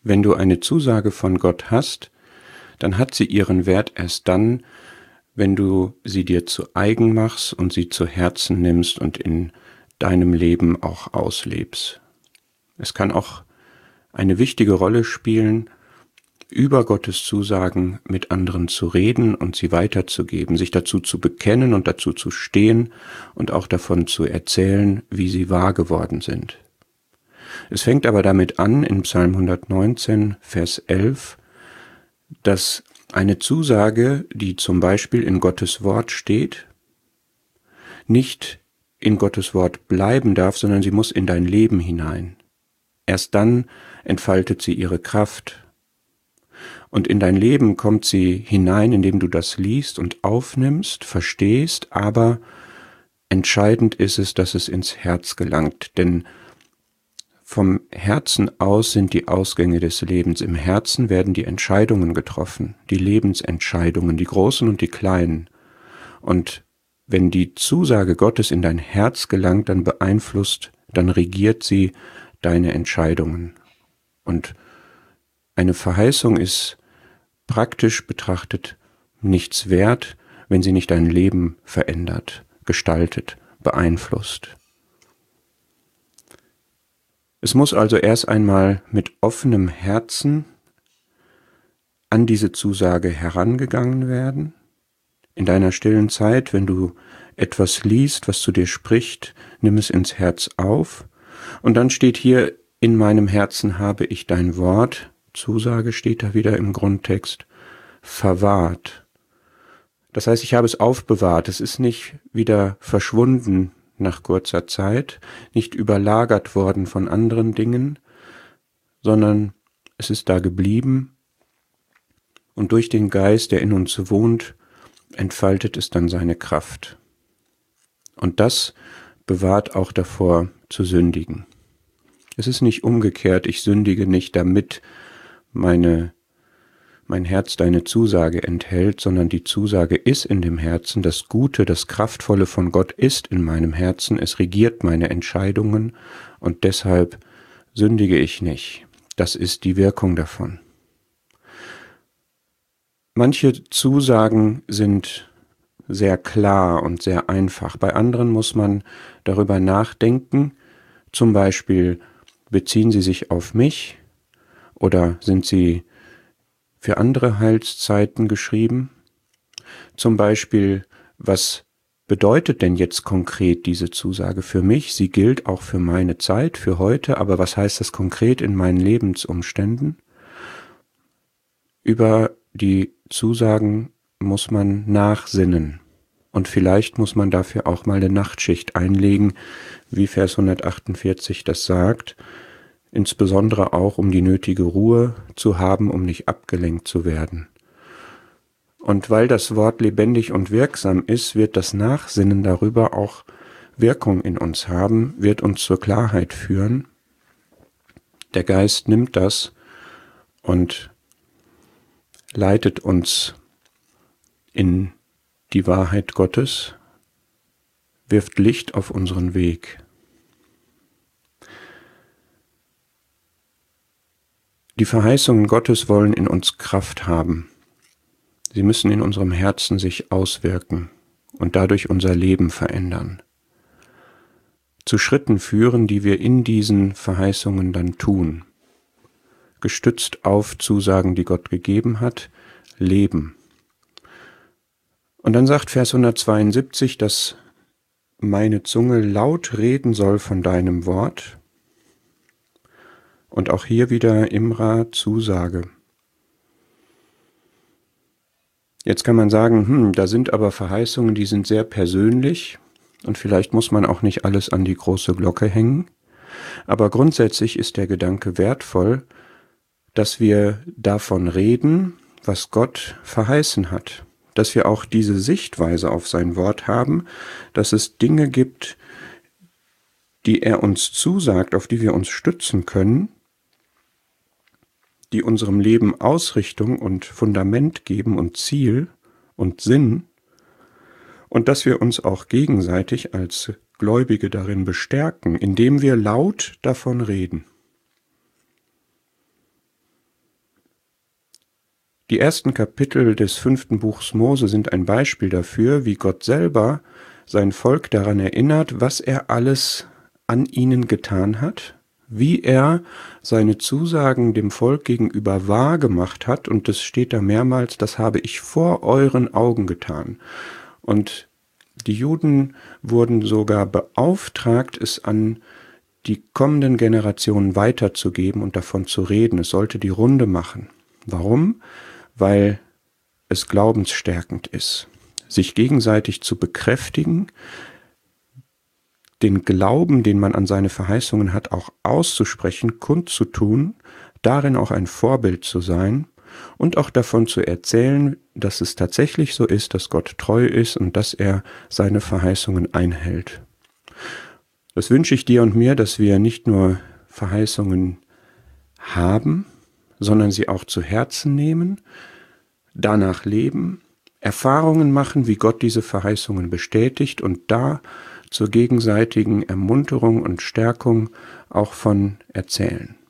Wenn du eine Zusage von Gott hast, dann hat sie ihren Wert erst dann, wenn du sie dir zu eigen machst und sie zu Herzen nimmst und in deinem Leben auch auslebst. Es kann auch eine wichtige Rolle spielen, über Gottes Zusagen mit anderen zu reden und sie weiterzugeben, sich dazu zu bekennen und dazu zu stehen und auch davon zu erzählen, wie sie wahr geworden sind. Es fängt aber damit an, in Psalm 119, Vers 11, dass eine Zusage, die zum Beispiel in Gottes Wort steht, nicht in Gottes Wort bleiben darf, sondern sie muss in dein Leben hinein. Erst dann entfaltet sie ihre Kraft. Und in dein Leben kommt sie hinein, indem du das liest und aufnimmst, verstehst, aber entscheidend ist es, dass es ins Herz gelangt, denn vom Herzen aus sind die Ausgänge des Lebens. Im Herzen werden die Entscheidungen getroffen, die Lebensentscheidungen, die großen und die kleinen. Und wenn die Zusage Gottes in dein Herz gelangt, dann beeinflusst, dann regiert sie deine Entscheidungen. Und eine Verheißung ist praktisch betrachtet nichts wert, wenn sie nicht dein Leben verändert, gestaltet, beeinflusst. Es muss also erst einmal mit offenem Herzen an diese Zusage herangegangen werden. In deiner stillen Zeit, wenn du etwas liest, was zu dir spricht, nimm es ins Herz auf. Und dann steht hier, in meinem Herzen habe ich dein Wort, Zusage steht da wieder im Grundtext, verwahrt. Das heißt, ich habe es aufbewahrt, es ist nicht wieder verschwunden nach kurzer Zeit, nicht überlagert worden von anderen Dingen, sondern es ist da geblieben und durch den Geist, der in uns wohnt, entfaltet es dann seine Kraft. Und das bewahrt auch davor zu sündigen. Es ist nicht umgekehrt, ich sündige nicht, damit mein Herz deine Zusage enthält, sondern die Zusage ist in dem Herzen, das Gute, das Kraftvolle von Gott ist in meinem Herzen, es regiert meine Entscheidungen und deshalb sündige ich nicht. Das ist die Wirkung davon. Manche Zusagen sind sehr klar und sehr einfach. Bei anderen muss man darüber nachdenken, zum Beispiel, beziehen sie sich auf mich oder sind sie für andere Heilszeiten geschrieben? Zum Beispiel, was bedeutet denn jetzt konkret diese Zusage für mich? Sie gilt auch für meine Zeit, für heute, aber was heißt das konkret in meinen Lebensumständen? Über die Zusagen muss man nachsinnen und vielleicht muss man dafür auch mal eine Nachtschicht einlegen, wie Vers 148 das sagt, insbesondere auch, um die nötige Ruhe zu haben, um nicht abgelenkt zu werden. Und weil das Wort lebendig und wirksam ist, wird das Nachsinnen darüber auch Wirkung in uns haben, wird uns zur Klarheit führen. Der Geist nimmt das und leitet uns in die Wahrheit Gottes, wirft Licht auf unseren Weg. Die Verheißungen Gottes wollen in uns Kraft haben. Sie müssen in unserem Herzen sich auswirken und dadurch unser Leben verändern. Zu Schritten führen, die wir in diesen Verheißungen dann tun. Gestützt auf Zusagen, die Gott gegeben hat, leben. Und dann sagt Vers 172, dass meine Zunge laut reden soll von deinem Wort. Und auch hier wieder Imra, Zusage. Jetzt kann man sagen, da sind aber Verheißungen, die sind sehr persönlich und vielleicht muss man auch nicht alles an die große Glocke hängen. Aber grundsätzlich ist der Gedanke wertvoll, dass wir davon reden, was Gott verheißen hat. Dass wir auch diese Sichtweise auf sein Wort haben, dass es Dinge gibt, die er uns zusagt, auf die wir uns stützen können, die unserem Leben Ausrichtung und Fundament geben und Ziel und Sinn und dass wir uns auch gegenseitig als Gläubige darin bestärken, indem wir laut davon reden. Die ersten Kapitel des 5. Buchs Mose sind ein Beispiel dafür, wie Gott selber sein Volk daran erinnert, was er alles an ihnen getan hat, wie er seine Zusagen dem Volk gegenüber wahr gemacht hat, und es steht da mehrmals, das habe ich vor euren Augen getan. Und die Juden wurden sogar beauftragt, es an die kommenden Generationen weiterzugeben und davon zu reden. Es sollte die Runde machen. Warum? Weil es glaubensstärkend ist, sich gegenseitig zu bekräftigen, den Glauben, den man an seine Verheißungen hat, auch auszusprechen, kundzutun, darin auch ein Vorbild zu sein und auch davon zu erzählen, dass es tatsächlich so ist, dass Gott treu ist und dass er seine Verheißungen einhält. Das wünsche ich dir und mir, dass wir nicht nur Verheißungen haben, sondern sie auch zu Herzen nehmen, danach leben, Erfahrungen machen, wie Gott diese Verheißungen bestätigt und da zur gegenseitigen Ermunterung und Stärkung auch von erzählen.